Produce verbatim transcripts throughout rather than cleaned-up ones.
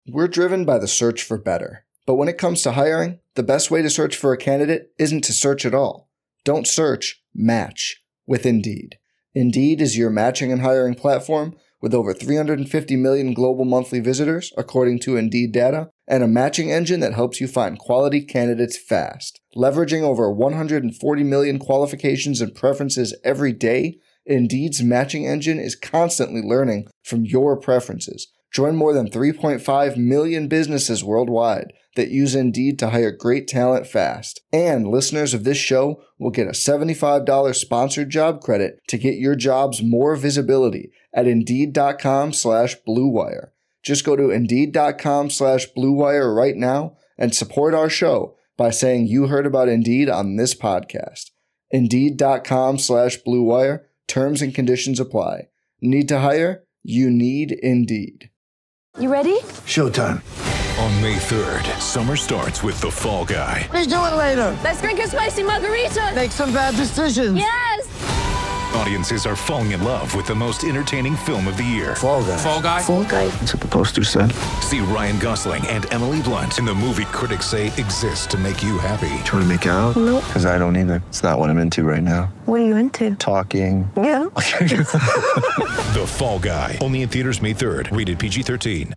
We're driven by the search for better. But when it comes to hiring, the best way to search for a candidate isn't to search at all. Don't search, match with Indeed. Indeed is your matching and hiring platform with over three hundred fifty million global monthly visitors, according to Indeed data, and a matching engine that helps you find quality candidates fast. Leveraging over one hundred forty million qualifications and preferences every day, Indeed's matching engine is constantly learning from your preferences. Join more than three point five million businesses worldwide that use Indeed to hire great talent fast. And listeners of this show will get a seventy-five dollars sponsored job credit to get your jobs more visibility at Indeed.com slash Blue Wire. Just go to Indeed.com slash Blue Wire right now and support our show by saying you heard about Indeed on this podcast. Indeed.com slash Blue Wire. Terms and conditions apply. Need to hire? You need Indeed. You ready? Showtime. On May third, summer starts with The Fall Guy. Let's do it later. Let's drink a spicy margarita. Make some bad decisions. Yes! Audiences are falling in love with the most entertaining film of the year. Fall Guy. Fall Guy? Fall guy. That's what the poster said. See Ryan Gosling and Emily Blunt in the movie critics say exists to make you happy. Trying to make it out? Nope. Because I don't either. It's not what I'm into right now. What are you into? Talking. Yeah. The Fall Guy. Only in theaters May third. Rated P G thirteen.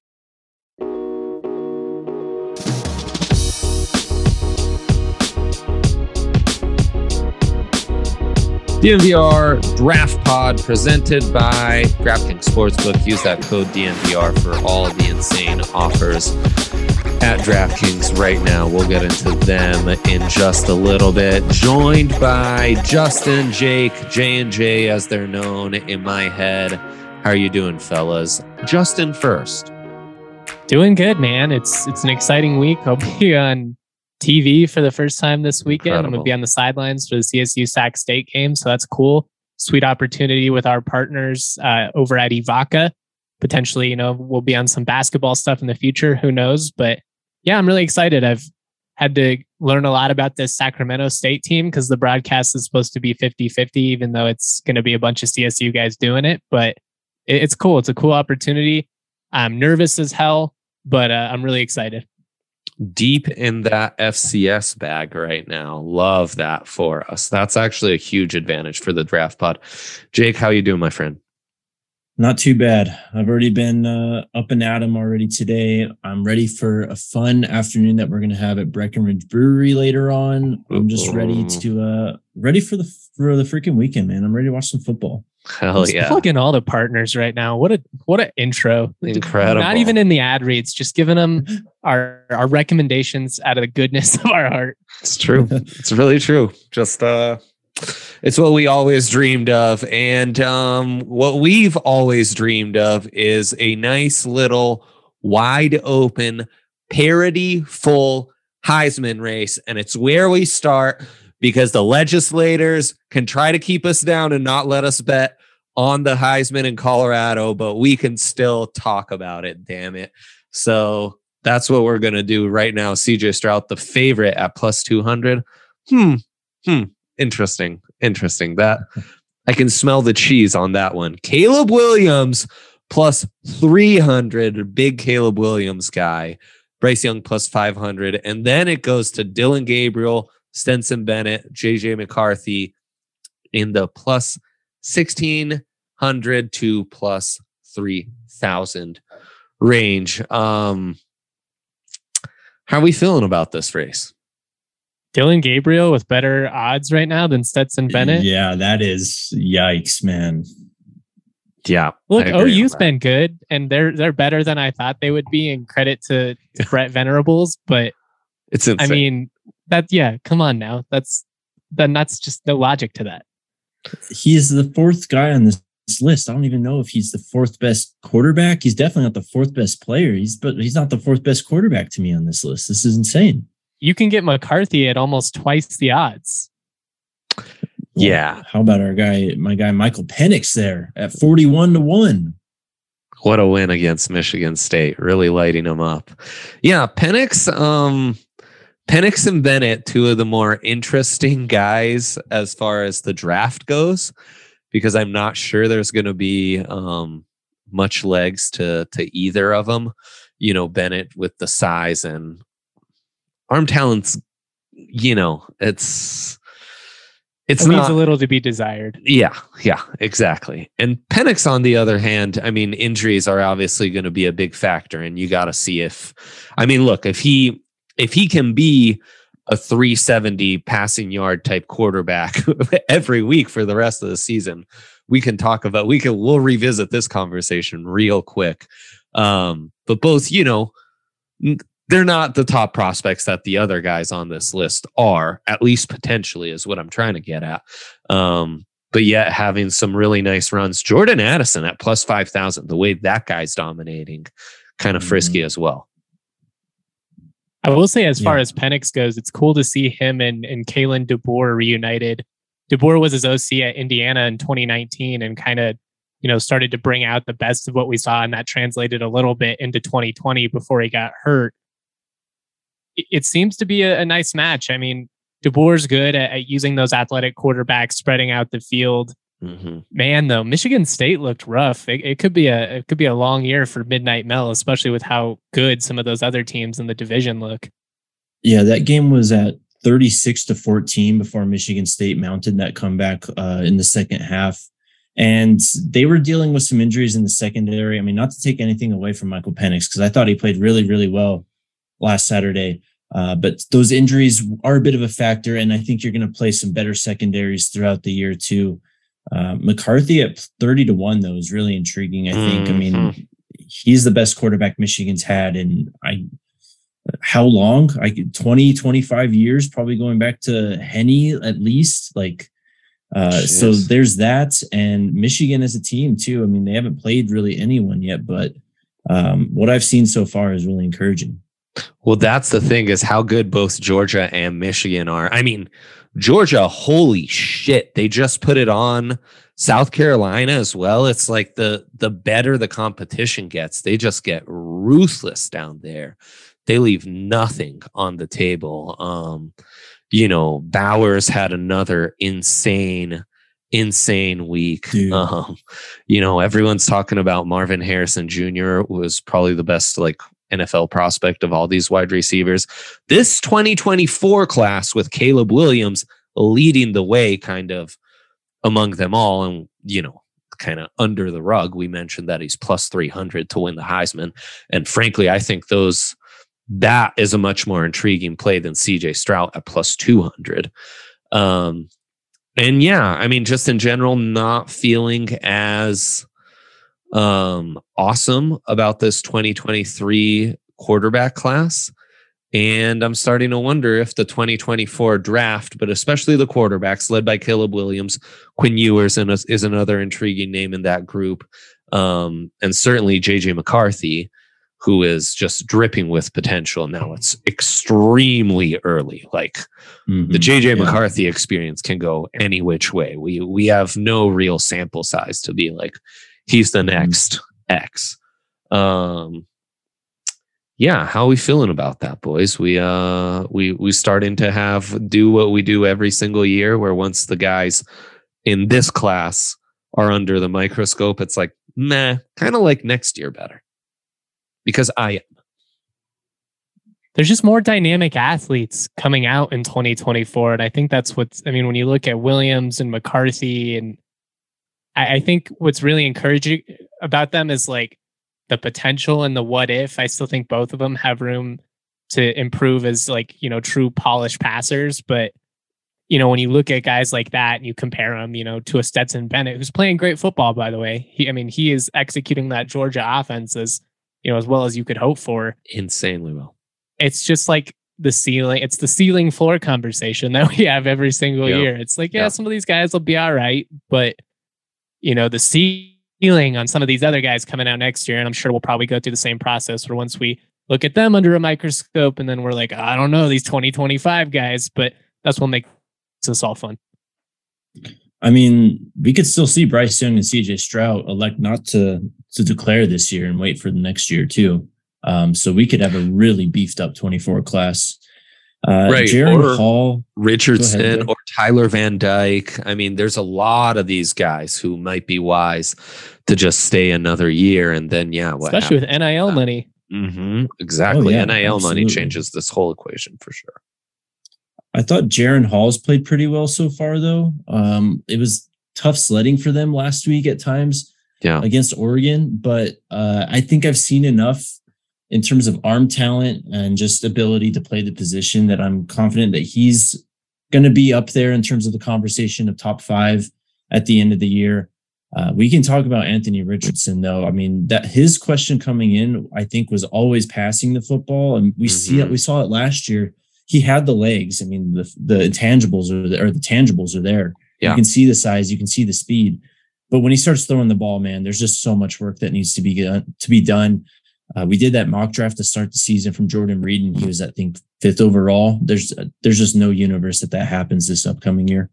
D N V R Draft Pod presented by DraftKings Sportsbook. Use that code D N V R for all of the insane offers at DraftKings right now. We'll get into them in just a little bit. Joined by Justin, Jake, J and J as they're known in my head. How are you doing, fellas? Justin first. Doing good, man. It's it's an exciting week. I'll be on T V for the first time this weekend. Incredible. I'm going to be on the sidelines for the C S U Sac State game. So that's cool. Sweet opportunity with our partners uh, over at Evoca. Potentially, you know, we'll be on some basketball stuff in the future. Who knows? But yeah, I'm really excited. I've had to learn a lot about this Sacramento State team because the broadcast is supposed to be fifty-fifty, even though it's going to be a bunch of C S U guys doing it. But it, it's cool. It's a cool opportunity. I'm nervous as hell, but uh, I'm really excited. Deep in that F C S bag right now. Love that for us. That's actually a huge advantage for the Draft Pod. Jake, how you doing, my friend? Not too bad. I've already been uh, up and at 'em already today. I'm ready for a fun afternoon that we're going to have at Breckenridge Brewery later on. I'm just ready to uh, ready for the for the freaking weekend, man. I'm ready to watch some football. Hell Just yeah. Plug in all the partners right now. What a what an intro. Incredible. Not even in the ad reads, just giving them our our recommendations out of the goodness of our heart. It's true. It's really true. Just uh it's what we always dreamed of. And um what we've always dreamed of is a nice little wide open parody full Heisman race. And it's where we start because the legislators can try to keep us down and not let us bet on the Heisman in Colorado, but we can still talk about it, damn it. So that's what we're going to do right now. C J Stroud, the favorite at plus two hundred. Hmm. Hmm. Interesting. Interesting. That I can smell the cheese on that one. Caleb Williams plus three hundred. Big Caleb Williams guy. Bryce Young plus five hundred. And then it goes to Dylan Gabriel, Stenson Bennett, J J McCarthy in the plus sixteen hundred to plus three thousand range. Um, how are we feeling about this race? Dylan Gabriel with better odds right now than Stetson Bennett. Yeah, that is yikes, man. Yeah. Look, O U's been good, and they're they're better than I thought they would be. And credit to, to Brett Venerables, but it's insane. I mean that. Yeah, come on now. That's then that's just no logic to that. He is the fourth guy on this list. I don't even know if he's the fourth best quarterback. He's definitely not the fourth best player. He's but he's not the fourth best quarterback to me on this list. This is insane. You can get McCarthy at almost twice the odds. Yeah. Well, how about our guy, my guy Michael Penix there at forty-one to one? What a win against Michigan State, really lighting them up. Yeah, Penix, um, Penix and Bennett, two of the more interesting guys as far as the draft goes, because I'm not sure there's going to be um, much legs to to either of them. you know, Bennett with the size and arm talents, you know, it's it's it leaves not a little to be desired. Yeah, yeah, exactly. And Penix, on the other hand, I mean, injuries are obviously going to be a big factor, and you got to see if, I mean, look, if he if he can be a three seventy passing yard type quarterback every week for the rest of the season, we can talk about, we can, we'll revisit this conversation real quick. Um, but both, you know, they're not the top prospects that the other guys on this list are, at least potentially, is what I'm trying to get at. Um, but yet having some really nice runs. Jordan Addison at plus five thousand, the way that guy's dominating, kind of frisky mm-hmm. as well. I will say, as far yeah. as Penix goes, it's cool to see him and, and Kalen DeBoer reunited. DeBoer was his O C at Indiana in twenty nineteen and kind of, you know, started to bring out the best of what we saw, and that translated a little bit into twenty twenty before he got hurt. It, it seems to be a, a nice match. I mean, DeBoer's good at, at using those athletic quarterbacks, spreading out the field. Mm-hmm. Man, though, Michigan State looked rough. It, it could be a it could be a long year for Midnight Mel, especially with how good some of those other teams in the division look. Yeah, that game was at thirty-six to fourteen before Michigan State mounted that comeback uh, in the second half. And they were dealing with some injuries in the secondary. I mean, not to take anything away from Michael Penix, because I thought he played really, really well last Saturday. Uh, but those injuries are a bit of a factor, and I think you're going to play some better secondaries throughout the year too. Uh, McCarthy at thirty to one, though, is really intriguing, I think. Mm-hmm. I mean, he's the best quarterback Michigan's had in I how long? I twenty, twenty-five years, probably going back to Henny at least. Like, uh, so there's that. And Michigan as a team, too. I mean, they haven't played really anyone yet, but um, what I've seen so far is really encouraging. Well, that's the thing, is how good both Georgia and Michigan are. I mean, Georgia, holy shit, they just put it on South Carolina as well. It's like the the better the competition gets, they just get ruthless down there. They leave nothing on the table. Um, you know, Bowers had another insane, insane week. Um, you know, everyone's talking about Marvin Harrison Junior was probably the best, like, N F L prospect of all these wide receivers. This twenty twenty-four class with Caleb Williams leading the way kind of among them all. And, you know, kind of under the rug, we mentioned that he's plus three hundred to win the Heisman. And frankly, I think those that is a much more intriguing play than C J Stroud at plus two hundred. Um, and yeah, I mean, just in general, not feeling as um, awesome about this twenty twenty-three quarterback class. And I'm starting to wonder if the twenty twenty-four draft, but especially the quarterbacks led by Caleb Williams, Quinn Ewers is another intriguing name in that group. Um, and certainly J J McCarthy, who is just dripping with potential. Now it's extremely early. Like mm-hmm. the J J yeah. McCarthy experience can go any which way. We, we have no real sample size to be like, he's the next X. Um, yeah, how are we feeling about that, boys? We uh we we starting to have do what we do every single year, where once the guys in this class are under the microscope, it's like, nah, kind of like next year better. Because I am. There's just more dynamic athletes coming out in twenty twenty-four, and I think that's what's. I mean, when you look at Williams and McCarthy and I think what's really encouraging about them is like the potential and the what if. I still think both of them have room to improve as, like, you know, true polished passers. But, you know, when you look at guys like that and you compare them, you know, to a Stetson Bennett, who's playing great football, by the way. He, I mean, he is executing that Georgia offense as, you know, as well as you could hope for. Insanely well. It's just like the ceiling. It's the ceiling floor conversation that we have every single yep. year. It's like, yeah, yep. some of these guys will be all right, but you know, the ceiling on some of these other guys coming out next year, and I'm sure we'll probably go through the same process where once we look at them under a microscope and then we're like, I don't know, these twenty twenty-five guys, but that's what makes this all fun. I mean, we could still see Bryce Young and C J Stroud elect not to, to declare this year and wait for the next year too. Um, so we could have a really beefed up twenty-four class. Uh, right. Jaron Hall, Richardson, ahead, or Tyler Van Dyke. I mean, there's a lot of these guys who might be wise to just stay another year and then, yeah, what especially happened? with N I L uh, money. Mm-hmm. Exactly. Oh, yeah, N I L money absolutely. changes this whole equation for sure. I thought Jaron Hall's played pretty well so far, though. Um, it was tough sledding for them last week at times Yeah. against Oregon, but uh, I think I've seen enough in terms of arm talent and just ability to play the position that I'm confident that he's going to be up there in terms of the conversation of top five at the end of the year. Uh, we can talk about Anthony Richardson, though. I mean, that his question coming in, I think, was always passing the football, and we mm-hmm. see it. We saw it last year. He had the legs. I mean, the the intangibles are there, or the tangibles are there. Yeah. You can see the size, you can see the speed. But when he starts throwing the ball, man, there's just so much work that needs to be done. To be done. Uh, we did that mock draft to start the season from Jordan Reed, and he was, I think, fifth overall. There's uh, there's just no universe that that happens this upcoming year.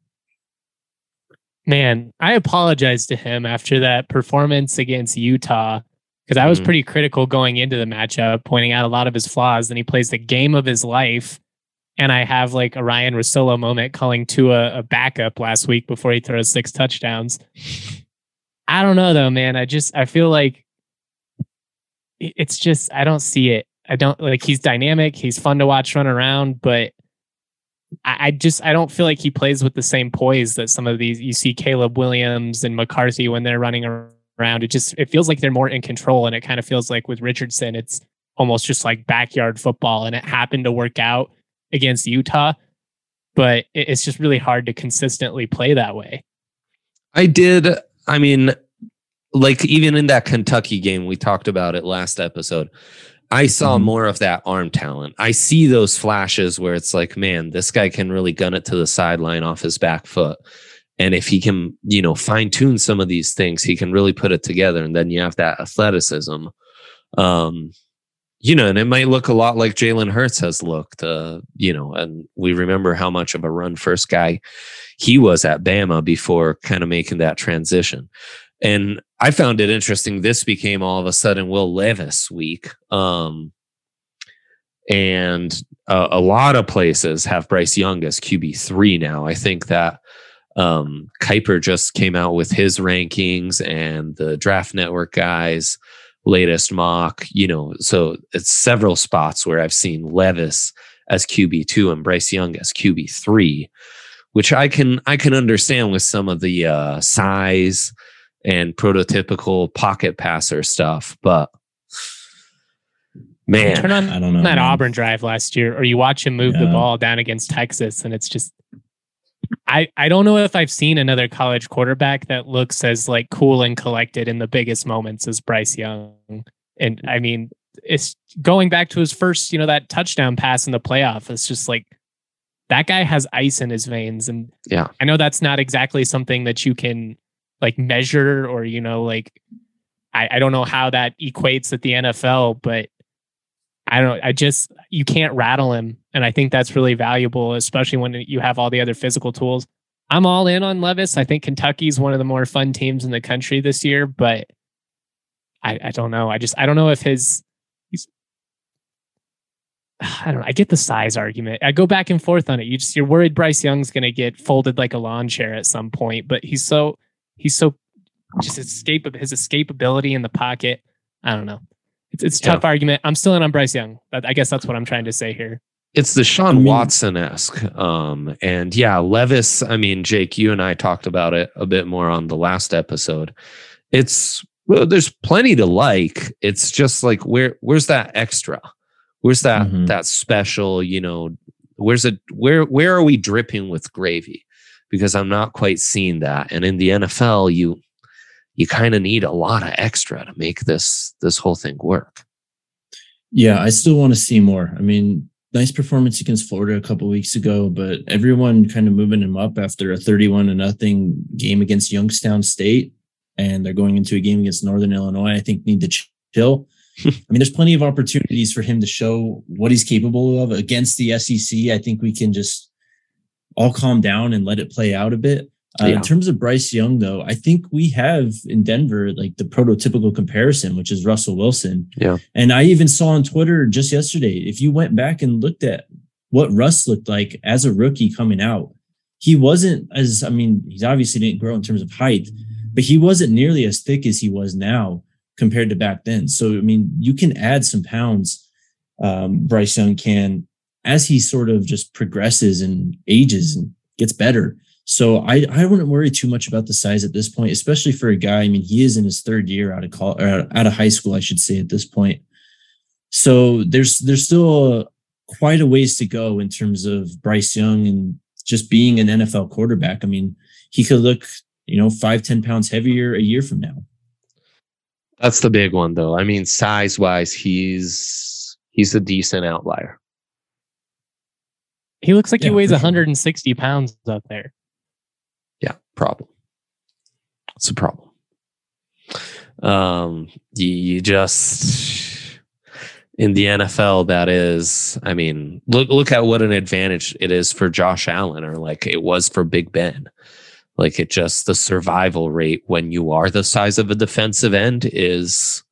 Man, I apologize to him after that performance against Utah, because I was mm-hmm. pretty critical going into the matchup, pointing out a lot of his flaws. Then he plays the game of his life, and I have like a Ryan Russillo moment calling Tua a backup last week before he throws six touchdowns. I don't know though, man. I just I feel like it's just I don't see it. I don't like he's dynamic. He's fun to watch run around, but I, I just I don't feel like he plays with the same poise that some of these you see Caleb Williams and McCarthy when they're running around. It just it feels like they're more in control, and it kind of feels like with Richardson, it's almost just like backyard football, and it happened to work out against Utah, but it, it's just really hard to consistently play that way. I did. I mean, like even in that Kentucky game, we talked about it last episode. I saw mm-hmm. more of that arm talent. I see those flashes where it's like, man, this guy can really gun it to the sideline off his back foot. And if he can, you know, fine tune some of these things, he can really put it together. And then you have that athleticism. Um, you know, and it might look a lot like Jalen Hurts has looked, uh, you know, and we remember how much of a run first guy he was at Bama before kind of making that transition. And I found it interesting. This became all of a sudden Will Levis week. Um, and uh, a lot of places have Bryce Young as Q B three now. I think that um, Kuiper just came out with his rankings and the Draft Network guys' latest mock, you know, so it's several spots where I've seen Levis as Q B two and Bryce Young as Q B three, which I can, I can understand with some of the uh, size and prototypical pocket passer stuff, but man, turn on I don't know that man. Auburn drive last year, or you watch him move yeah. the ball down against Texas, and it's just I I don't know if I've seen another college quarterback that looks as like cool and collected in the biggest moments as Bryce Young. And I mean, it's going back to his first, you know, that touchdown pass in the playoff. It's just like that guy has ice in his veins, and yeah, I know that's not exactly something that you can like measure, or, you know, like, I, I don't know how that equates at the N F L, but I don't, I just, you can't rattle him. And I think that's really valuable, especially when you have all the other physical tools. I'm all in on Levis. I think Kentucky's one of the more fun teams in the country this year, but I, I don't know. I just, I don't know if his, he's, I don't know. I get the size argument. I go back and forth on it. You just, you're worried Bryce Young's going to get folded like a lawn chair at some point, but he's so, He's so just escape his escapability in the pocket. I don't know. It's it's a tough yeah. argument. I'm still in on Bryce Young. I guess that's what I'm trying to say here. It's the Sean I mean, Watson-esque. Um, and yeah, Levis, I mean, Jake, you and I talked about it a bit more on the last episode. It's, well, there's plenty to like. It's just like, where where's that extra? Where's that mm-hmm. that special, you know, where's it, where where are we dripping with gravy? Because I'm not quite seeing that. And in the N F L, you you kind of need a lot of extra to make this this whole thing work. Yeah, I still want to see more. I mean, nice performance against Florida a couple of weeks ago, but everyone kind of moving him up after a thirty-one to nothing game against Youngstown State, and they're going into a game against Northern Illinois. I think need to chill. I mean, there's plenty of opportunities for him to show what he's capable of against the S E C. I think we can just all calm down and let it play out a bit. Uh, yeah. In terms of Bryce Young, though, I think we have in Denver like the prototypical comparison, which is Russell Wilson. Yeah. And I even saw on Twitter just yesterday, if you went back and looked at what Russ looked like as a rookie coming out, he wasn't as, I mean, he obviously didn't grow in terms of height, but he wasn't nearly as thick as he was now compared to back then. So, I mean, you can add some pounds. Um, Bryce Young can, as he sort of just progresses and ages and gets better. So I, I wouldn't worry too much about the size at this point, especially for a guy. I mean, he is in his third year out of college, or out of high school, I should say, at this point. So there's there's still a, quite a ways to go in terms of Bryce Young and just being an N F L quarterback. I mean, he could look, you know, five, ten pounds heavier a year from now. That's the big one, though. I mean, size wise, he's he's a decent outlier. He looks like Yeah, he weighs for sure. one hundred sixty pounds up there. Yeah, problem. It's a problem. Um, you, you just in the N F L, that is, I mean, look look at what an advantage it is for Josh Allen, or like it was for Big Ben. Like it just the survival rate when you are the size of a defensive end is,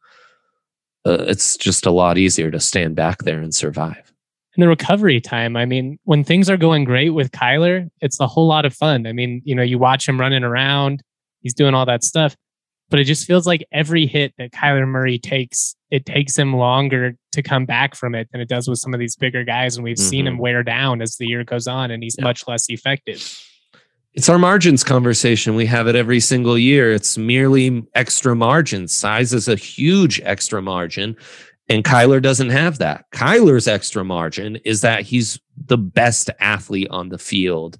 uh, it's just a lot easier to stand back there and survive. And the recovery time, I mean, when things are going great with Kyler, it's a whole lot of fun. I mean, you know, you watch him running around, he's doing all that stuff, but it just feels like every hit that Kyler Murray takes, it takes him longer to come back from it than it does with some of these bigger guys. And we've mm-hmm. seen him wear down as the year goes on, and he's yeah. much less effective. It's our margins conversation. We have it every single year. It's merely extra margin. Size is a huge extra margin. And Kyler doesn't have that. Kyler's extra margin is that he's the best athlete on the field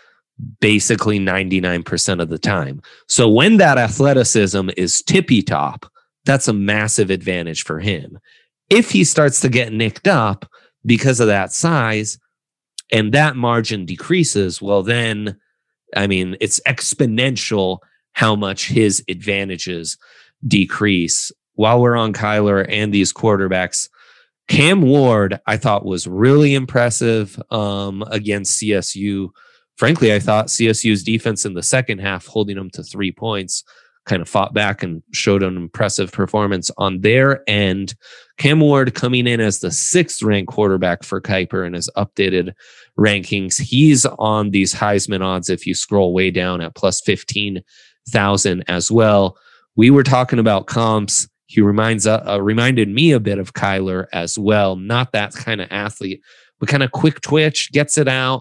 basically ninety-nine percent of the time. So when that athleticism is tippy top, that's a massive advantage for him. If he starts to get nicked up because of that size and that margin decreases, well, then, I mean, it's exponential how much his advantages decrease. While we're on Kyler and these quarterbacks, Cam Ward, I thought was really impressive um, against C S U. Frankly, I thought C S U's defense in the second half, holding them to three points, kind of fought back and showed an impressive performance on their end. Cam Ward coming in as the sixth ranked quarterback for Kuiper in his updated rankings. He's on these Heisman odds if you scroll way down at plus fifteen thousand as well. We were talking about comps. He reminds uh, uh, reminded me a bit of Kyler as well. Not that kind of athlete, but kind of quick twitch, gets it out.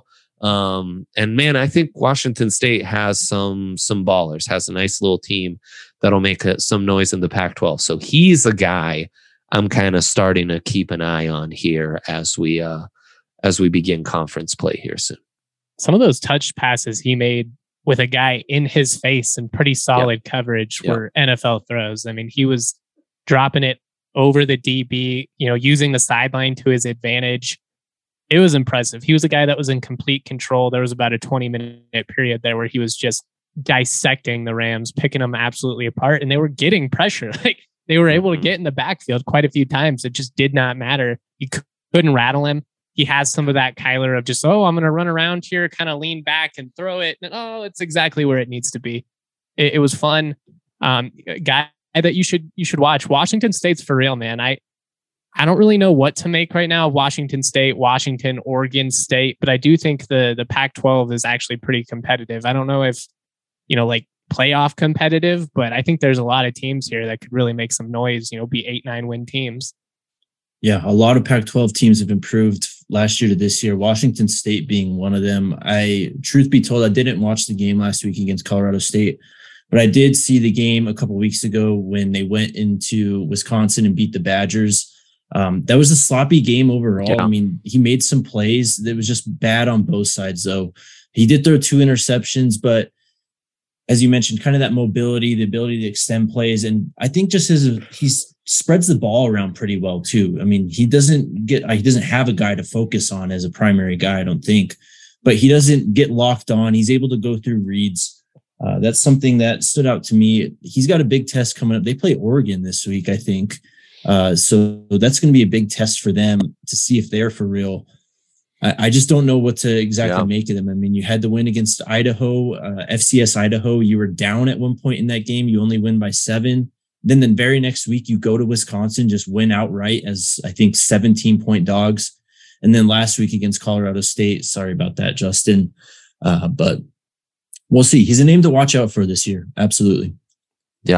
Um, and man, I think Washington State has some some ballers, has a nice little team that'll make a, some noise in the Pac twelve. So he's a guy I'm kind of starting to keep an eye on here as we uh, as we begin conference play here soon. Some of those touch passes he made with a guy in his face and pretty solid yep. coverage yep. were N F L throws. I mean, he was dropping it over the D B, you know, using the sideline to his advantage. It was impressive. He was a guy that was in complete control. There was about a twenty minute period there where he was just dissecting the Rams, picking them absolutely apart, and they were getting pressure. Like they were able to get in the backfield quite a few times. It just did not matter. You couldn't rattle him. He has some of that Kyler of just, oh, I'm going to run around here, kind of lean back and throw it. And, oh, it's exactly where it needs to be. It, it was fun. Um, guy that you should you should watch. Washington State's for real, man. I I don't really know what to make right now. Washington State, Washington, Oregon State, but I do think the the Pac twelve is actually pretty competitive. I don't know if, you know, like playoff competitive, but I think there's a lot of teams here that could really make some noise, you know, be eight, nine win teams. Yeah, a lot of Pac twelve teams have improved last year to this year, Washington State being one of them. I, truth be told, I didn't watch the game last week against Colorado State, but I did see the game a couple of weeks ago when they went into Wisconsin and beat the Badgers. Um, that was a sloppy game overall. Yeah. I mean, he made some plays that was just bad on both sides, though. He did throw two interceptions, but as you mentioned, kind of that mobility, the ability to extend plays. And I think just as a, he spreads the ball around pretty well too. I mean, he doesn't get, he doesn't have a guy to focus on as a primary guy, I don't think, but he doesn't get locked on. He's able to go through reads. Uh, that's something that stood out to me. He's got a big test coming up. They play Oregon this week, I think. Uh, so that's going to be a big test for them to see if they're for real. I, I just don't know what to exactly yeah. make of them. I mean, you had the win against Idaho, uh, F C S Idaho. You were down at one point in that game. You only win by seven. Then the very next week, you go to Wisconsin, just win outright as I think seventeen point dogs. And then last week against Colorado State, sorry about that, Justin. Uh, but we'll see. He's a name to watch out for this year. Absolutely. Yeah.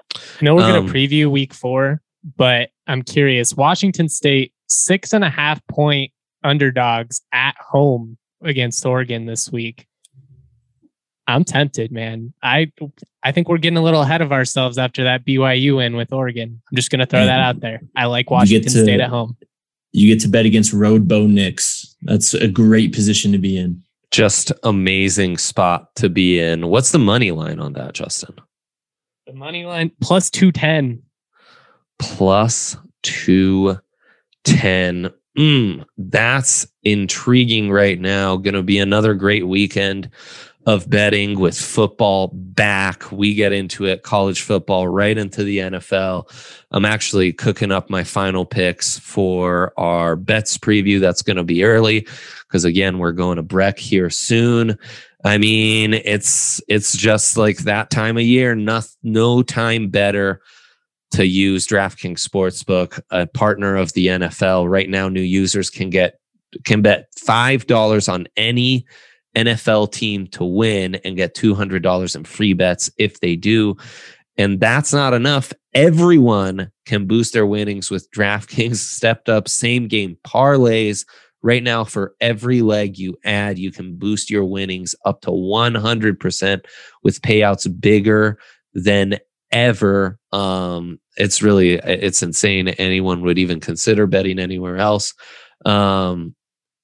I know we're going Um, to preview week four, but I'm curious. Washington State, six and a half point underdogs at home against Oregon this week. I'm tempted, man. I I think we're getting a little ahead of ourselves after that B Y U win with Oregon. I'm just going to throw Yeah. that out there. I like You get Washington to- State at home. You get to bet against Road Bo Nix. That's a great position to be in. Just amazing spot to be in. What's the money line on that, Justin? The money line plus two ten. Plus two ten. Mm, that's intriguing right now. Going to be another great weekend of betting with football back. We get into it, college football, right into the N F L. I'm actually cooking up my final picks for our bets preview. That's going to be early because, again, we're going to Breck here soon. I mean, it's it's just like that time of year. No, no time better to use DraftKings Sportsbook, a partner of the N F L. Right now, new users can get can bet five dollars on any N F L team to win and get two hundred dollars in free bets if they do. And that's not enough. Everyone can boost their winnings with DraftKings stepped up same game parlays. Right now, for every leg you add, you can boost your winnings up to one hundred percent with payouts bigger than ever. Um, it's really, it's insane. Anyone would even consider betting anywhere else. Um,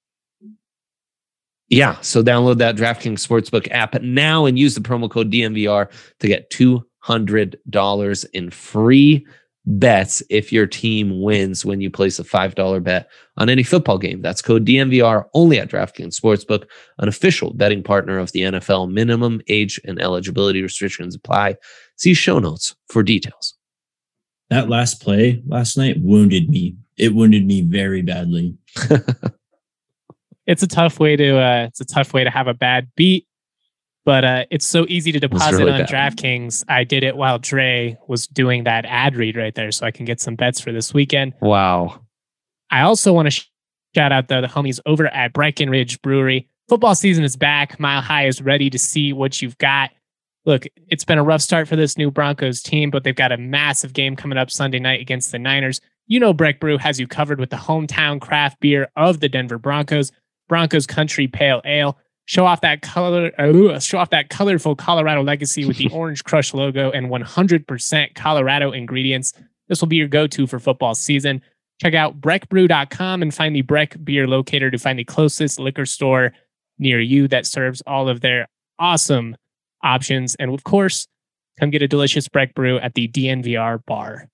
Yeah, so download that DraftKings Sportsbook app now and use the promo code D N V R to get two hundred dollars in free bets if your team wins when you place a five dollars bet on any football game. That's code D N V R only at DraftKings Sportsbook, an official betting partner of the N F L. Minimum age and eligibility restrictions apply. See show notes for details. That last play last night wounded me. It wounded me very badly. It's a tough way to uh, it's a tough way to have a bad beat, but uh, it's so easy to deposit really on bad. DraftKings. I did it while Dre was doing that ad read right there, so I can get some bets for this weekend. Wow. I also want to sh- shout out the, the homies over at Breckenridge Brewery. Football season is back. Mile High is ready to see what you've got. Look, it's been a rough start for this new Broncos team, but they've got a massive game coming up Sunday night against the Niners. You know Breck Brew has you covered with the hometown craft beer of the Denver Broncos, Broncos Country Pale Ale. Show off that color, uh, show off that colorful Colorado legacy with the Orange Crush logo and one hundred percent Colorado ingredients. This will be your go-to for football season. Check out breck brew dot com and find the Breck Beer Locator to find the closest liquor store near you that serves all of their awesome options. And of course, come get a delicious Breck Brew at the D N V R bar.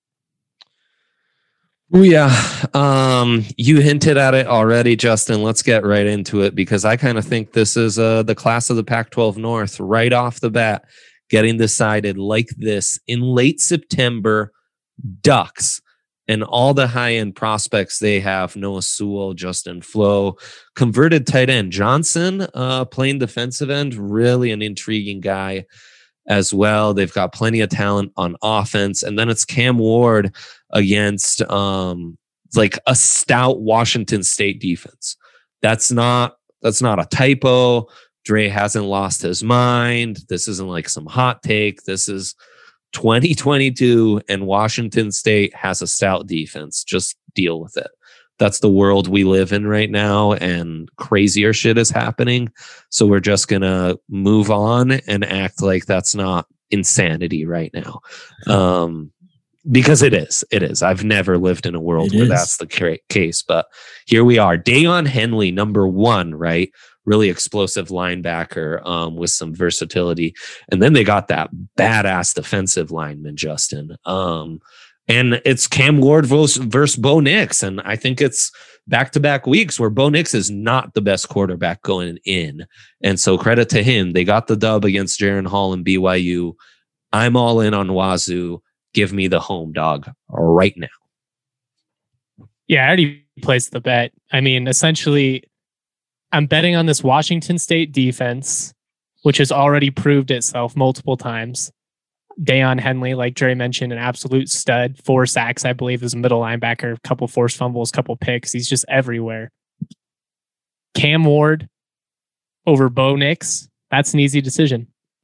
Oh yeah. Um, you hinted at it already, Justin. Let's get right into it because I kind of think this is uh, the class of the Pac twelve North right off the bat, getting decided like this in late September. Ducks and all the high-end prospects they have, Noah Sewell, Justin Flo, converted tight end Johnson, uh, playing defensive end, really an intriguing guy as well. They've got plenty of talent on offense. And then it's Cam Ward against um, like a stout Washington State defense. That's not, that's not a typo. Dre hasn't lost his mind. This isn't like some hot take. This is twenty twenty-two and Washington State has a stout defense. Just deal with it. That's the world we live in right now, and crazier shit is happening. So we're just going to move on and act like that's not insanity right now. Um, because it is. It is. I've never lived in a world It where is. that's the ca- case, but here we are. Dayon Henley, number one, right? Really explosive linebacker um, with some versatility. And then they got that badass defensive lineman, Justin. Um, and it's Cam Ward versus, versus Bo Nix. And I think it's back-to-back weeks where Bo Nix is not the best quarterback going in. And so credit to him. They got the dub against Jaron Hall and B Y U. I'm all in on Wazoo. Give me the home dog right now. Yeah, I already placed the bet. I mean, essentially, I'm betting on this Washington State defense, which has already proved itself multiple times. Dayon Henley, like Dre mentioned, an absolute stud. Four sacks, I believe, as a middle linebacker. A couple forced fumbles, couple picks. He's just everywhere. Cam Ward over Bo Nix. That's an easy decision.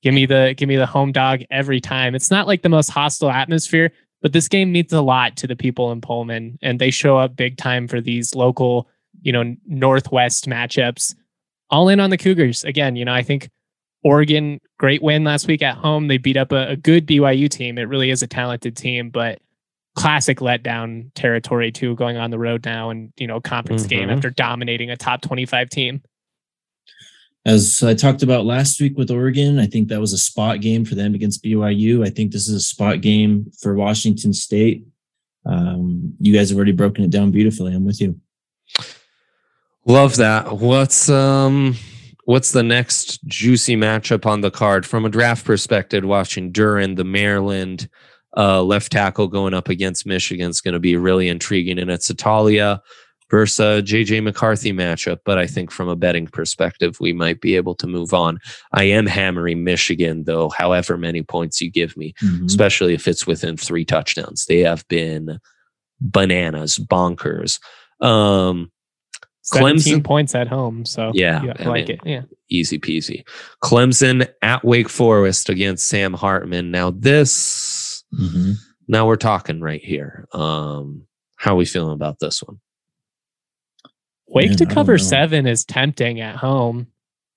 Give me the give me the home dog every time. It's not like the most hostile atmosphere, but this game means a lot to the people in Pullman, and they show up big time for these local, you know, Northwest matchups. All in on the Cougars. Again, you know, I think Oregon, great win last week at home. They beat up a, a good B Y U team. It really is a talented team, but classic letdown territory too, going on the road now and, you know, conference mm-hmm. game after dominating a top twenty-five team. As I talked about last week with Oregon, I think that was a spot game for them against B Y U. I think this is a spot game for Washington State. Um, you guys have already broken it down beautifully. I'm with you. Love that. What's um what's the next juicy matchup on the card from a draft perspective? Watching Duran, the Maryland uh, left tackle going up against Michigan is going to be really intriguing, and it's Italia versus a J J McCarthy matchup. But I think from a betting perspective, we might be able to move on. I am hammering Michigan, though, however many points you give me, mm-hmm. especially if it's within three touchdowns. They have been bananas, bonkers. Um, seventeen Clemson points at home. So yeah, I like it. Yeah. Easy peasy. Clemson at Wake Forest against Sam Hartman. Now this, mm-hmm. now we're talking right here. Um, how are we feeling about this one? Wake Man, to cover seven is tempting at home.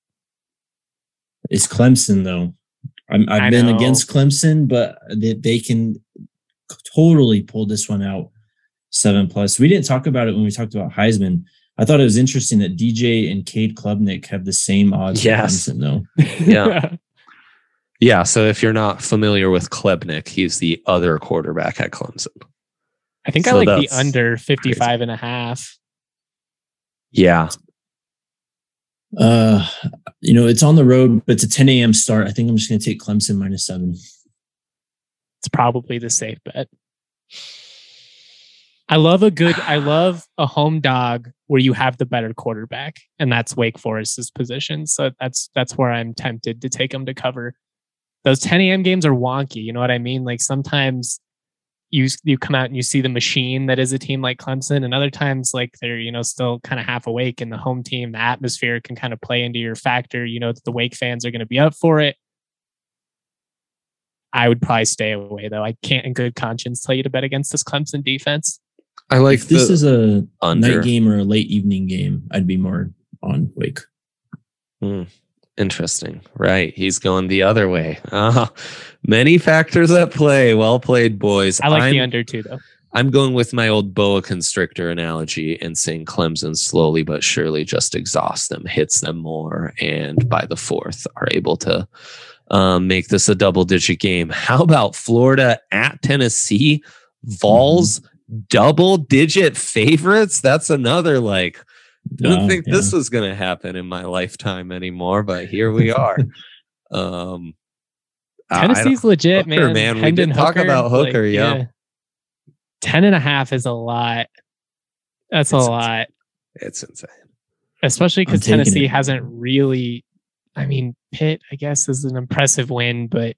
It's Clemson, though. I'm, I've I been know. against Clemson, but they, they can totally pull this one out seven plus. We didn't talk about it when we talked about Heisman. I thought it was interesting that D J and Cade Klubnik have the same odds. Yes. For Clemson, though. Yeah. Yeah. So if you're not familiar with Klubnik, he's the other quarterback at Clemson. I think so I like the under fifty-five crazy. And a half. Yeah. Uh, you know, it's on the road, but it's a ten a.m. start. I think I'm just going to take Clemson minus seven. It's probably the safe bet. I love a good, I love a home dog where you have the better quarterback, and that's Wake Forest's position. So that's, that's where I'm tempted to take them to cover. Those ten a.m. games are wonky. You know what I mean? Like sometimes you you come out and you see the machine that is a team like Clemson, and other times like they're, you know, still kind of half awake, and the home team, the atmosphere can kind of play into your factor. You know that the Wake fans are going to be up for it. I would probably stay away though. I can't in good conscience tell you to bet against this Clemson defense. I like if this is a under. night game or a late evening game, I'd be more on Wake. Hmm. Interesting. Right. He's going the other way. Uh, many factors at play. Well played, boys. I like I'm, the under too, though. I'm going with my old boa constrictor analogy and saying Clemson slowly but surely just exhausts them, hits them more, and by the fourth are able to um, make this a double digit game. How about Florida at Tennessee? Vols mm-hmm. double digit favorites? That's another like... I don't oh, think yeah. this was going to happen in my lifetime anymore, but here we are. um, Tennessee's legit, Hooker, man. man. We Hendon did talk Hooker, about Hooker, like, yeah. yeah. Ten and a half is a lot. That's it's a lot. Insane. It's insane. Especially because Tennessee it. hasn't really, I mean, Pitt, I guess, is an impressive win, but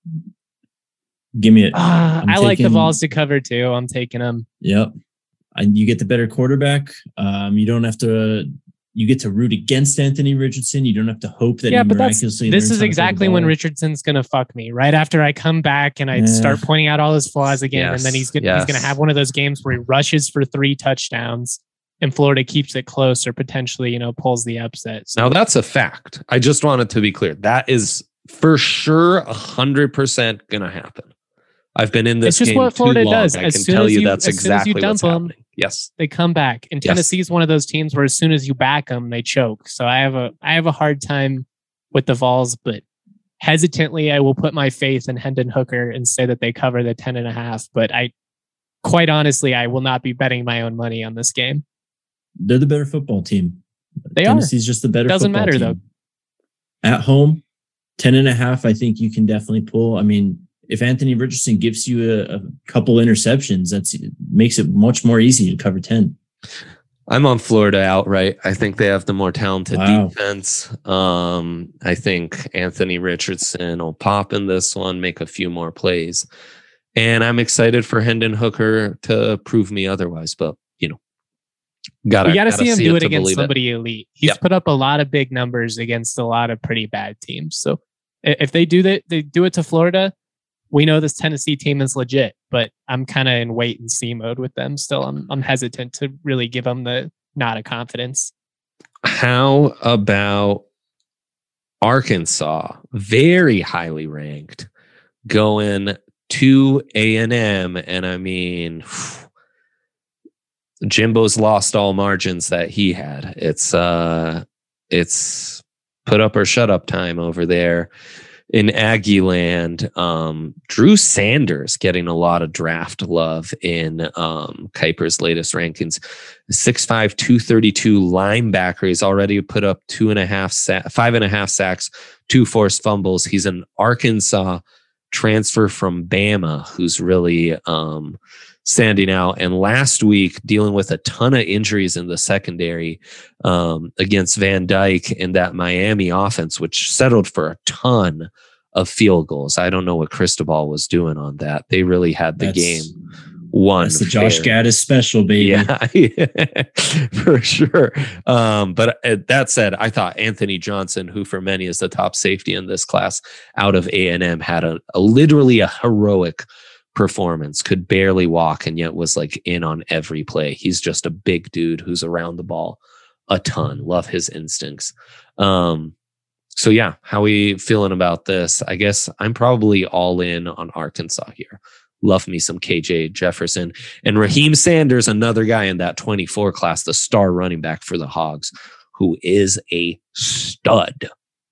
give me it. Uh, I taking, like the Vols to cover too. I'm taking them. Yep. And you get the better quarterback. Um, you don't have to. Uh, you get to root against Anthony Richardson. You don't have to hope that. Yeah, he but that's miraculously this is exactly when Richardson's gonna fuck me. Right after I come back and I yeah. start pointing out all his flaws again, yes. and then he's gonna yes. he's gonna have one of those games where he rushes for three touchdowns, and Florida keeps it close or potentially, you know, pulls the upset. So. Now that's a fact. I just wanted to be clear. That is for sure a hundred percent gonna happen. I've been in this it's just game what Florida too long. does. I as can soon tell as you, you that's exactly you what's them, happening. Yes, they come back. And yes. Tennessee is one of those teams where as soon as you back them, they choke. So I have a I have a hard time with the Vols, but hesitantly I will put my faith in Hendon Hooker and say that they cover the ten and a half. But I, quite honestly, I will not be betting my own money on this game. They're the better football team. They Tennessee's are. Tennessee's just the better. Doesn't matter team. though. At home, ten and a half. I think you can definitely pull. I mean. If Anthony Richardson gives you a, a couple interceptions, that's it makes it much more easy to cover ten. I'm on Florida outright. I think they have the more talented wow. defense. Um, I think Anthony Richardson will pop in this one, make a few more plays. And I'm excited for Hendon Hooker to prove me otherwise. But, you know, gotta, you gotta, gotta see him see do it it against somebody it. elite. He's yep. put up a lot of big numbers against a lot of pretty bad teams. So If they do that, they do it to Florida. We know this Tennessee team is legit, but I'm kind of in wait and see mode with them. Still, I'm I'm hesitant to really give them the nod of confidence. How about Arkansas? Very highly ranked, going to A and M, and I mean, Jimbo's lost all margins that he had. It's uh, it's put up or shut up time over there in Aggie land. Um, Drew Sanders getting a lot of draft love in um, Kuiper's latest rankings. six five, two thirty-two linebacker. He's already put up two and a half, sa- five and a half sacks, two forced fumbles. He's an Arkansas transfer from Bama who's really um, standing out. And last week, dealing with a ton of injuries in the secondary um, against Van Dyke and that Miami offense, which settled for a ton of field goals. I don't know what Cristobal was doing on that. They really had the That's, game won. That's the Josh fair. Gaddis special, baby. Yeah, for sure. Um, but uh, that said, I thought Anthony Johnson, who for many is the top safety in this class out of A and M, had a, a literally a heroic performance, could barely walk and yet was like in on every play. He's just a big dude who's around the ball a ton. Love his instincts. Um, so yeah, how we feeling about this? I guess I'm probably all in on Arkansas here. Love me some K J Jefferson and Raheem Sanders, another guy in that twenty-four class, the star running back for the Hogs, who is a stud.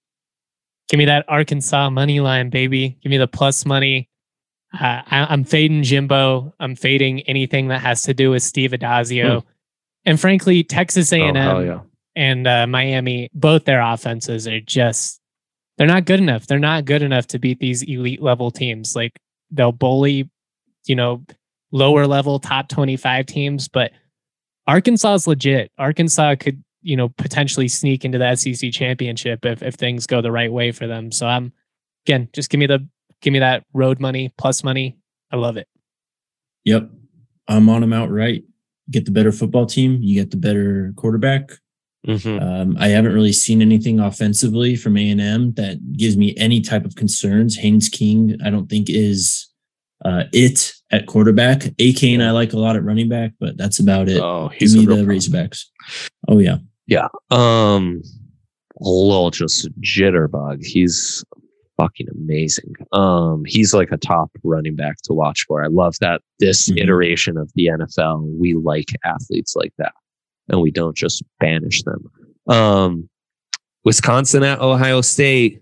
Give me that Arkansas money line, baby. Give me the plus money. Uh, I, I'm fading Jimbo. I'm fading anything that has to do with Steve Adazio. Hmm. And frankly, Texas A and M oh, yeah. and uh, Miami, both their offenses are just, they're not good enough. They're not good enough to beat these elite level teams. Like they'll bully, you know, lower level top twenty-five teams, but Arkansas is legit. Arkansas could, you know, potentially sneak into the S E C championship if, if things go the right way for them. So I'm, again, just give me the, Give me that road money, plus money. I love it. Yep. I'm on them outright. Get the better football team. You get the better quarterback. Mm-hmm. Um, I haven't really seen anything offensively from A and M that gives me any type of concerns. Haynes King, I don't think is uh, it at quarterback. A-Kane, I like a lot at running back, but that's about it. Oh, he's give me the Razorbacks. Oh, yeah. Yeah. Um, a little just jitterbug. He's fucking amazing. Um, he's like a top running back to watch for. I love that this mm-hmm. iteration of the N F L, we like athletes like that, and we don't just banish them. Um, Wisconsin at Ohio State.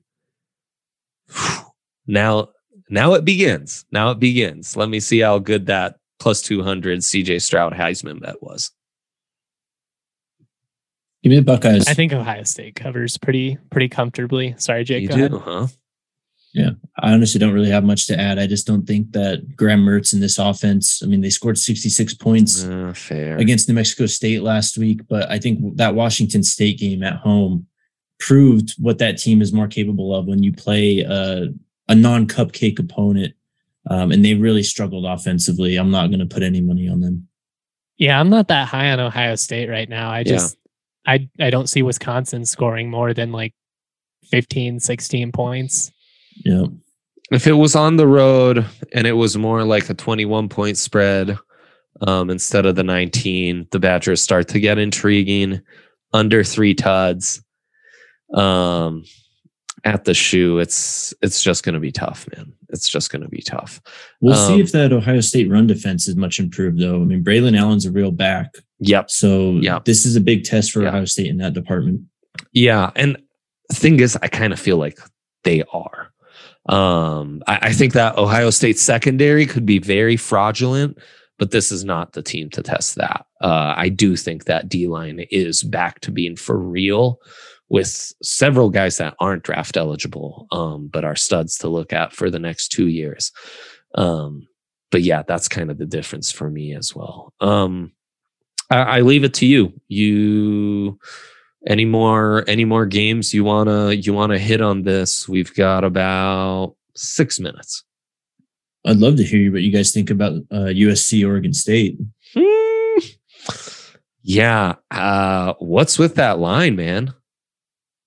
Now, now it begins. Now it begins. Let me see how good that plus two hundred C J Stroud Heisman bet was. Give me the Buckeyes. I think Ohio State covers pretty pretty comfortably. Sorry, Jake. You go do, ahead. huh? Yeah, I honestly don't really have much to add. I just don't think that Graham Mertz in this offense, I mean, they scored sixty-six points uh, fair. against New Mexico State last week, but I think that Washington State game at home proved what that team is more capable of when you play a, a non-cupcake opponent, um, and they really struggled offensively. I'm not going to put any money on them. Yeah, I'm not that high on Ohio State right now. I just, yeah. I, I don't see Wisconsin scoring more than like fifteen, sixteen points. Yeah. If it was on the road and it was more like a twenty-one point spread um, instead of the nineteen, the Badgers start to get intriguing. Under three tuds um, at the shoe, it's it's just going to be tough, man. It's just going to be tough. We'll um, see if that Ohio State run defense is much improved, though. I mean, Braylon Allen's a real back. Yep. So yep. this is a big test for yep. Ohio State in that department. Yeah, and the thing is, I kind of feel like they are. Um, I, I think that Ohio State secondary could be very fraudulent, but this is not the team to test that. Uh, I do think that D-line is back to being for real with several guys that aren't draft eligible, um, but are studs to look at for the next two years. Um, but yeah, that's kind of the difference for me as well. Um, I, I leave it to you. You... Any more any more games you wanna you wanna hit on this? We've got about six minutes. I'd love to hear what you guys think about uh, U S C Oregon State. Hmm. Yeah. Uh, what's with that line, man?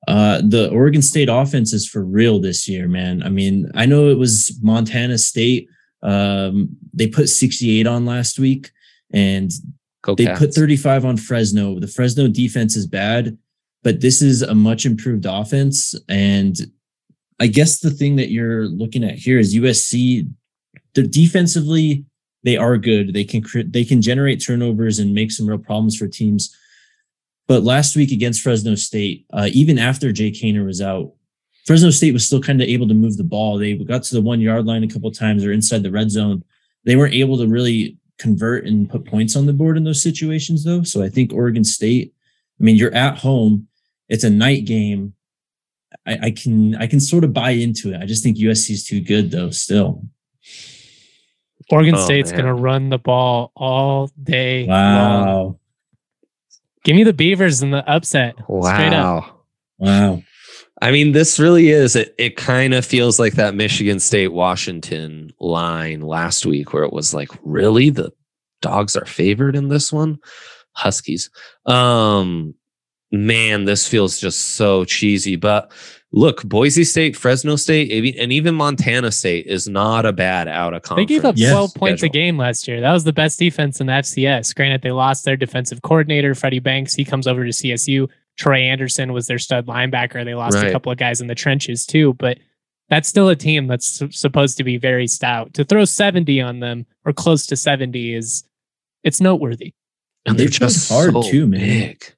Uh, the Oregon State offense is for real this year, man. I mean, I know it was Montana State. Um, they put sixty-eight on last week, and Go they Cats. put thirty-five on Fresno. The Fresno defense is bad, but this is a much improved offense. And I guess the thing that you're looking at here is U S C. They're defensively, they are good. They can cre- they can generate turnovers and make some real problems for teams. But last week against Fresno State, uh, even after Jay Kaner was out, Fresno State was still kind of able to move the ball. They got to the one yard line a couple of times or inside the red zone. They weren't able to really convert and put points on the board in those situations, though. So I think Oregon State, I mean, you're at home. It's a night game. I, I can I can sort of buy into it. I just think U S C is too good, though, still. Oregon Oh, State's man. going to run the ball all day long. Wow. Give me the Beavers in the upset. Straight up. Wow. Wow. I mean, this really is, it, it kind of feels like that Michigan State Washington line last week where it was like, really? The Dogs are favored in this one? Huskies. Um, man, this feels just so cheesy. But look, Boise State, Fresno State, and even Montana State is not a bad out of They conference. gave up Yes. twelve points a schedule. game last year. That was the best defense in the F C S. Granted, they lost their defensive coordinator, Freddie Banks. He comes over to C S U. Troy Anderson was their stud linebacker. They lost Right. a couple of guys in the trenches too, but that's still a team that's su- supposed to be very stout. To throw seventy on them or close to seventy is it's noteworthy. And They they're played just hard so too, man. big.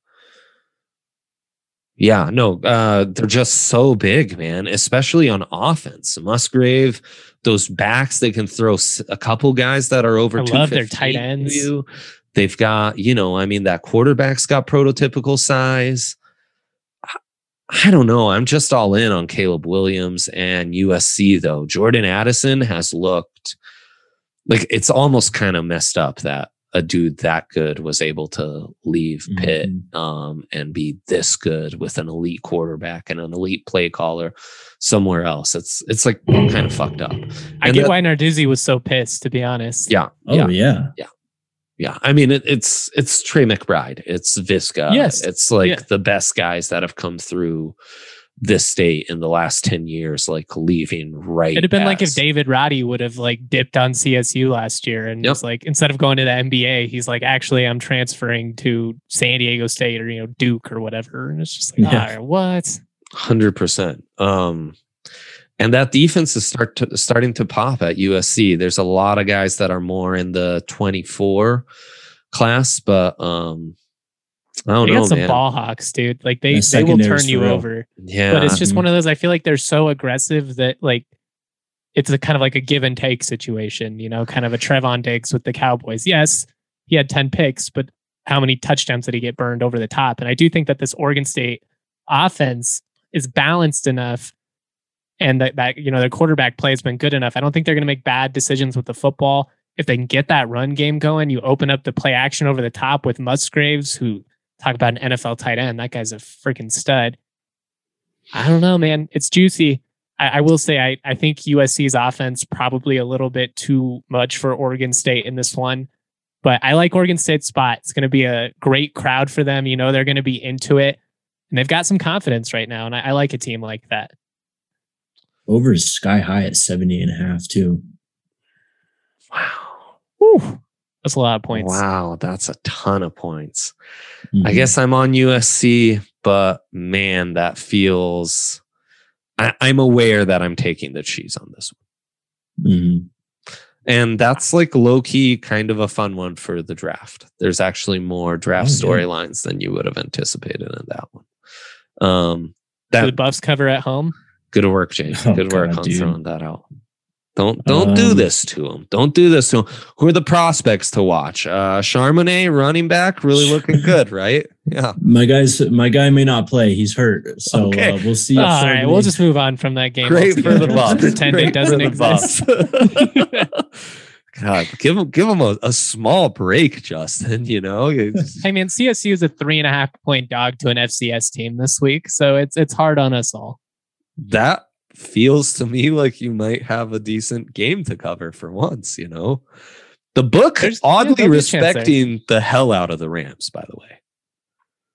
Yeah, no, uh, they're just so big, man, especially on offense. Musgrave, those backs, they can throw s- a couple guys that are over I two love their fifteen tight to ends. you. They've got, you know, I mean, that quarterback's got prototypical size. I- I don't know. I'm just all in on Caleb Williams and U S C, though. Jordan Addison has looked like it's almost kind of messed up that a dude that good was able to leave Pitt um, and be this good with an elite quarterback and an elite play caller somewhere else. It's it's like kind of fucked up. I And get that- why Narduzzi was so pissed, to be honest. Yeah, Oh, yeah, yeah. yeah. I mean, it, it's it's Trey McBride. It's Visca. Yes. It's like Yeah. the best guys that have come through this state in the last ten years, like leaving right. It'd have been like if as- David Roddy would have like dipped on C S U last year and Yep. was like, instead of going to the N B A, he's like, actually, I'm transferring to San Diego State or, you know, Duke or whatever. And it's just like, Yeah. all right, what? one hundred percent. Um, and that defense is start to, starting to pop at U S C. There's a lot of guys that are more in the twenty-four class, but um, I don't They know, got some man. ball hawks, dude. Like they, The they will secondary's turn you for real. over. Yeah, But it's just Mhm. one of those, I feel like they're so aggressive that like it's a kind of like a give and take situation, you know, kind of a Trevon Diggs with the Cowboys. Yes, he had ten picks, but how many touchdowns did he get burned over the top? And I do think that this Oregon State offense is balanced enough and that, that you know, their quarterback play has been good enough. I don't think they're going to make bad decisions with the football. If they can get that run game going, you open up the play action over the top with Musgraves, who talk about an N F L tight end. That guy's a freaking stud. I don't know, man. It's juicy. I, I will say I, I think U S C's offense probably a little bit too much for Oregon State in this one. But I like Oregon State's spot. It's going to be a great crowd for them. You know, they're going to be into it. And they've got some confidence right now. And I, I like a team like that. Over is sky high at seventy and a half, too. wow, Whew. That's a lot of points. wow, that's a ton of points. I Mhm. guess I'm on U S C, but man, that feels. I, I'm aware that I'm taking the cheese on this one. Mhm. And that's like low key kind of a fun one for the draft. There's actually more draft Oh, yeah. storylines than you would have anticipated in that one. Um, So that the Buffs cover at home. good work, Jay. Oh, Good work God, on dude. throwing that out. Don't don't do Um, this to him. Don't do this to him. Who are the prospects to watch? Uh, Charbonnet, running back, really looking good, right? Yeah. My guys, my guy may not play. He's hurt, so Okay. uh, we'll see. if All right, Chardonnay- we'll just move on from that game. Great for altogether. the We'll just Buffs. Pretend Great it doesn't for the exist. God, give him give him a, a small break, Justin. You know, It's- Hey man, C S U is a three and a half point dog to an F C S team this week, so it's it's hard on us all. that feels to me like you might have a decent game to cover for once. You know, the book There's- yeah, oddly there'll be a chance there. respecting the hell out of the Rams. By the way,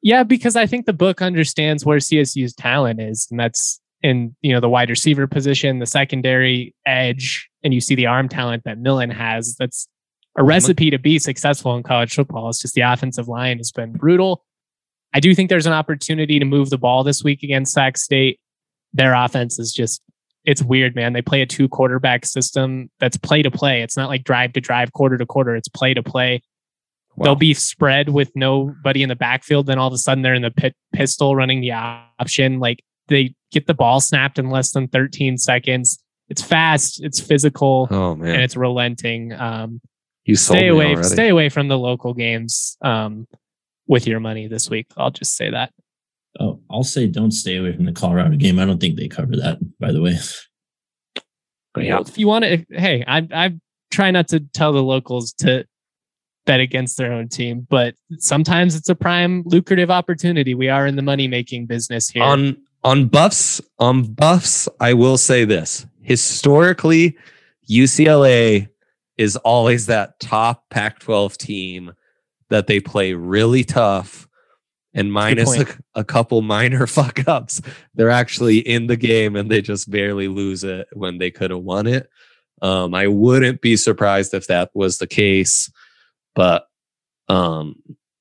Yeah, because I think the book understands where C S U's talent is, and that's in, you know, the wide receiver position, the secondary edge, and you see the arm talent that Millen has. That's a recipe to be successful in college football. It's just the offensive line has been brutal. I do think there's an opportunity to move the ball this week against Sac State. Their offense is just, it's weird, man. They play a two quarterback system that's play to play. It's not like drive to drive, quarter to quarter. It's play to play. Wow. They'll be spread with nobody in the backfield. Then all of a sudden they're in the pit, pistol running the option. Like they get the ball snapped in less than thirteen seconds. It's fast, it's physical, oh, man. and it's relenting. Um, you stay sold me away, already. stay away from the local games um, with your money this week. I'll just say that. Oh, I'll say don't stay away from the Colorado game. I don't think they cover that, by the way. Yeah. Well, if you want to, hey, I I try not to tell the locals to bet against their own team, but sometimes it's a prime lucrative opportunity. We are in the money making business here. On on buffs, on buffs, I will say this. Historically, U C L A is always that top Pac twelve team that they play really tough, and minus a, a couple minor fuck ups, they're actually in the game and they just barely lose it when they could have won it. Um, I wouldn't be surprised if that was the case. But um,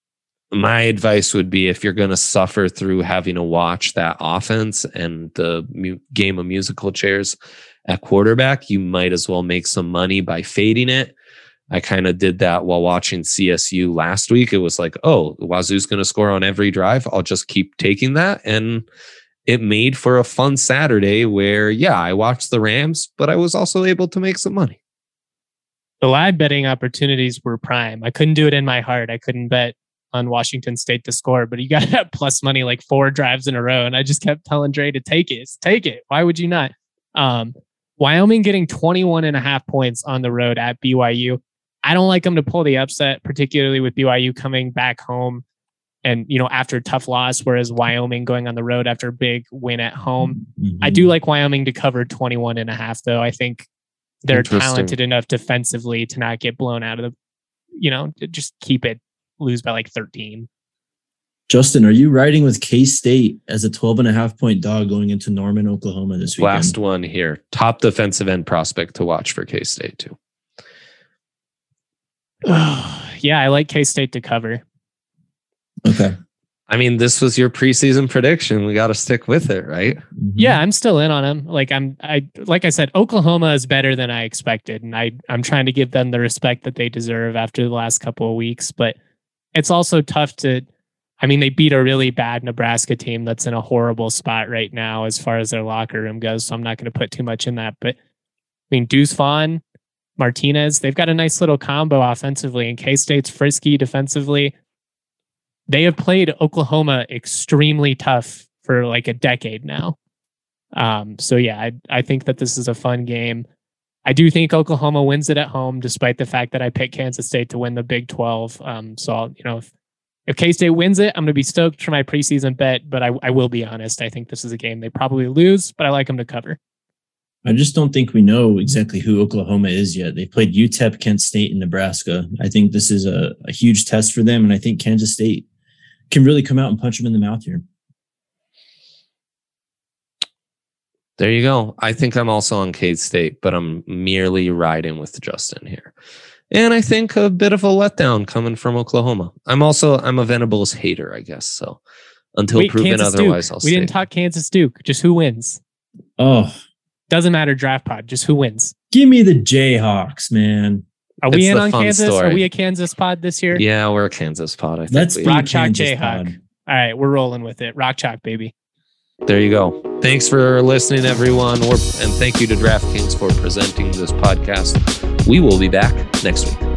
my advice would be, if you're going to suffer through having to watch that offense and the mu- game of musical chairs at quarterback, you might as well make some money by fading it. I kind of did that while watching C S U last week. It was like, oh, Wazoo's going to score on every drive. I'll just keep taking that. And it made for a fun Saturday where, yeah, I watched the Rams, but I was also able to make some money. The live betting opportunities were prime. I couldn't do it in my heart. I couldn't bet on Washington State to score, but you got that plus money like four drives in a row. And I just kept telling Dre to take it. Take it. Why would you not? Um, Wyoming getting twenty-one and a half points on the road at B Y U. I don't like them to pull the upset, particularly with B Y U coming back home and, you know, after a tough loss, whereas Wyoming going on the road after a big win at home. Mm-hmm. I do like Wyoming to cover twenty-one and a half, though. I think they're talented enough defensively to not get blown out of the, you know, just keep it, lose by like thirteen. Justin, are you riding with K-State as a twelve and a half point dog going into Norman, Oklahoma this weekend? Last one here. Top defensive end prospect to watch for K-State too. Yeah, I like K-State to cover. Okay. I mean, this was your preseason prediction. We got to stick with it, right? Mm-hmm. Yeah, I'm still in on them. Like I'm, I like I said, Oklahoma is better than I expected, and I I'm trying to give them the respect that they deserve after the last couple of weeks. But it's also tough to. I mean, they beat a really bad Nebraska team that's in a horrible spot right now as far as their locker room goes. So I'm not going to put too much in that. But I mean, Deuce Vaughn, Martinez, they've got a nice little combo offensively, and K-State's frisky defensively. They have played Oklahoma extremely tough for like a decade now. Um, so yeah, I, I think that this is a fun game. I do think Oklahoma wins it at home, despite the fact that I picked Kansas State to win the Big twelve. Um, so I'll, you know, if, if K-State wins it, I'm going to be stoked for my preseason bet, but I, I will be honest. I think this is a game they probably lose, but I like them to cover. I just don't think we know exactly who Oklahoma is yet. They played U T E P, Kent State, and Nebraska. I think this is a, a huge test for them, and I think Kansas State can really come out and punch them in the mouth here. There you go. I think I'm also on K-State, but I'm merely riding with Justin here. And I think a bit of a letdown coming from Oklahoma. I'm also, I'm a Venables hater, I guess. So until Wait, proven Kansas otherwise, Duke. I'll We stay. didn't talk Kansas Duke. Just who wins? Oh, doesn't matter. Draft pod. Just who wins? Give me the Jayhawks, man. Are we it's in on Kansas? Story. Are we a Kansas pod this year? Yeah, we're a Kansas pod. I think Let's we be Rock Chalk Kansas Jayhawk. pod. All right, we're rolling with it. Rock Chalk, baby. There you go. Thanks for listening, everyone. We're, and thank you to DraftKings for presenting this podcast. We will be back next week.